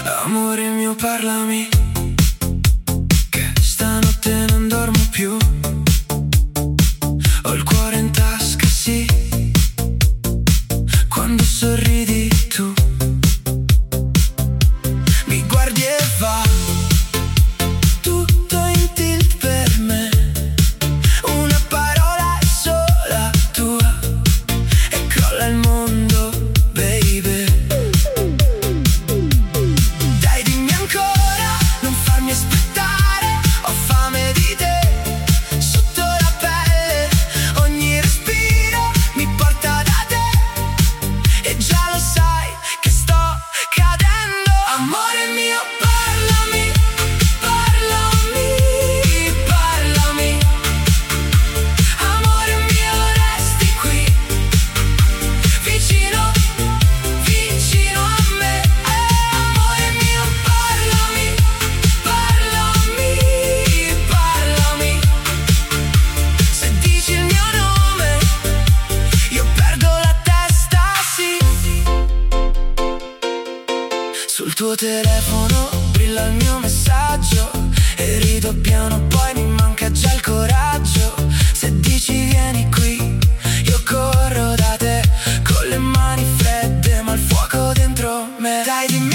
Amore mio, parlami, che stanotte non dormo più. Ho il cuore in tasca, sì, quando sorridi tu. Mi guardi e va tutto in tilt per me. Una parola è sola tua e crolla il mondo, baby. Dai, dimmi ancora, non farmi aspettare. Ho fame di te, sotto la pelle. Ogni respiro mi porta da te e già lo sai che sto cadendo. Amore mio, parlami, parlami, parlami. Amore mio, resti qui, vicino, vicino a me. Amore mio, parlami, parlami, parlami. Se dici il mio nome, io perdo la testa, sì. Sul tuo telefono brilla il mio messaggio e rido piano, poi mi manca già il coraggio. Se dici vieni qui, io corro da te con le mani fredde ma il fuoco dentro me. Dai, dimmi